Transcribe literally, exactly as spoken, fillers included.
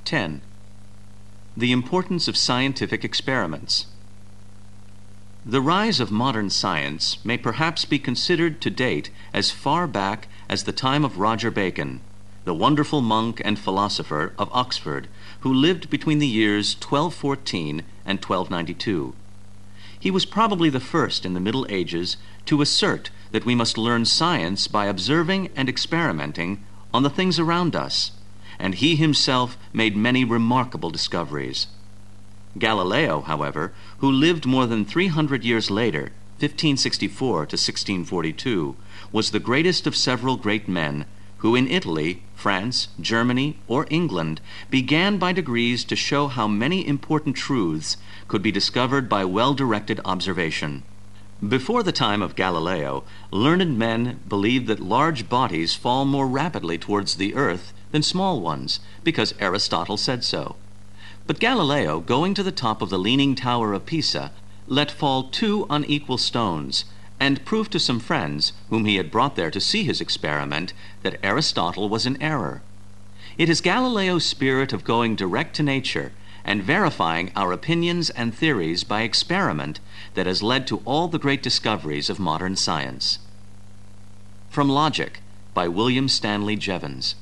ten. The importance of scientific experiments. The rise of modern science may perhaps be considered to date as far back as the time of Roger Bacon, the wonderful monk and philosopher of Oxford, who lived between the years twelve fourteen and twelve ninety-two. He was probably the first in the Middle Ages to assert that we must learn science by observing and experimenting on the things around us, and he himself made many remarkable discoveries. Galileo, however, who lived more than three hundred years later, fifteen sixty-four to sixteen forty-two, was the greatest of several great men who in Italy, France, Germany, or England began by degrees to show how many important truths could be discovered by well-directed observation. Before the time of Galileo, learned men believed that large bodies fall more rapidly towards the earth than small ones, because Aristotle said so. But Galileo, going to the top of the Leaning Tower of Pisa, let fall two unequal stones, and proved to some friends, whom he had brought there to see his experiment, that Aristotle was in error. It is Galileo's spirit of going direct to nature and verifying our opinions and theories by experiment that has led to all the great discoveries of modern science. From Logic, by William Stanley Jevons.